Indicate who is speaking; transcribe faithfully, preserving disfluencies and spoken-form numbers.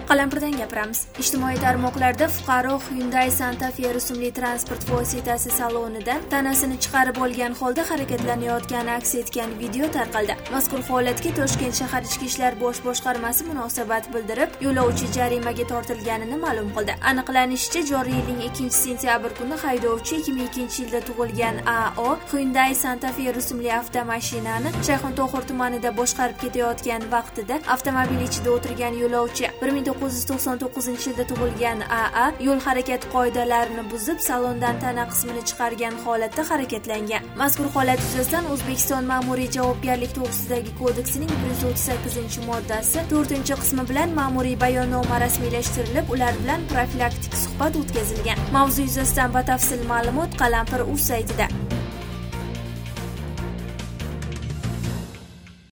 Speaker 1: Qalampirdan gapiramiz. Ijtimoiy tarmoqlarda fuqaro Hyundai Santa Fe rusumli transport vositasi salonidan tanasini chiqarib olgan holda harakatlanayotgani aks etgan video tarqaldi. Mazkur holatga Toshkent shahar ichki ishlar bosh boshqarmasi munosabat bildirib, yo'lovchi jarimaga tortilganini ma'lum qildi. Aniqlanishicha, joriy yilning ikkinchi sentyabr kuni haydovchi ikki ming ikkinchi yilda tug'ilgan A O Hyundai Santa Fe rusumli avtomashinani Shayxontohur tumanida boshqarib ketayotgan vaqtida avtomobil ichida o'tirgan yo'lovchi bir ming to'qqiz yuz to'qson to'qqizinchi yilda tug'ilgan A A yo'l harakati qoidalarini buzib, salondan tana qismini chiqargan holatda harakatlangan. Mazkur holat yuzasidan O'zbekiston Ma'muriy javobgarlik to'g'risidagi kodeksining bir yuz o'ttiz sakkizinchi moddasi to'rtinchi qismi bilan ma'muriy bayonnoma rasmiylashtirilib, ular bilan profilaktik suhbat o'tkazilgan. Mavzu yuzasidan batafsil ma'lumot Qalampir.uz saytida.